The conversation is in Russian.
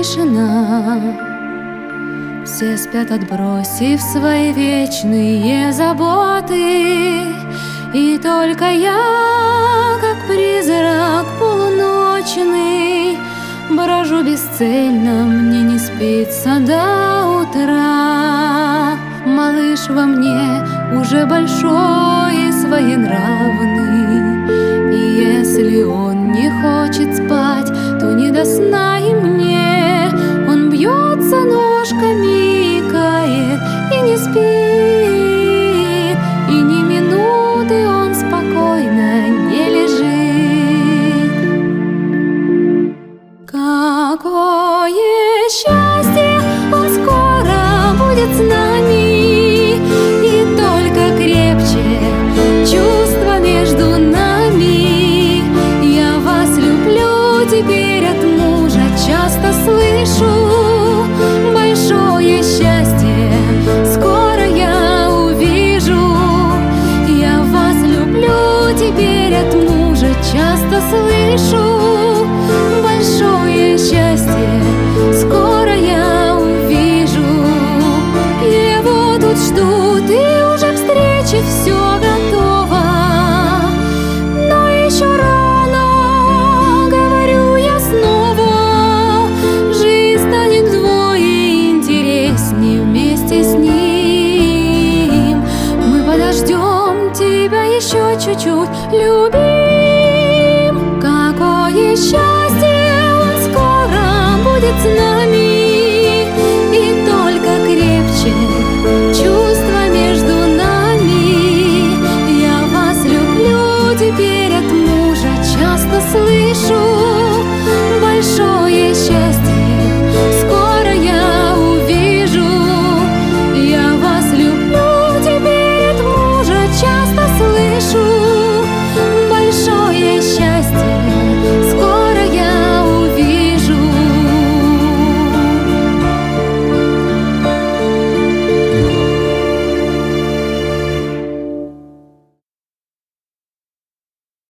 тишина. Все спят, отбросив свои вечные заботы, и только я, как призрак полуночный, брожу бесцельно, мне не спится до утра. Малыш во мне уже большой и своенравный, и если он не хочет спать, то не до сна и мне. Он бьется ножками, икает и не спит, и ни минуты он спокойно не лежит. Какое счастье, он скоро будет с нами, и только крепче чувства между нами. Я вас люблю теперь от мужа, часто слышу. Большое счастье скоро я увижу. Я вас люблю теперь от мужа, часто слышу. Большое счастье скоро я увижу. Его тут ждут, и уже встречи все готово. Но еще рано, говорю я снова. Жизнь станет вдвое интереснее вместе с ним. Мы подождем тебя еще чуть-чуть, любим. Какое счастье, он скоро будет с нами.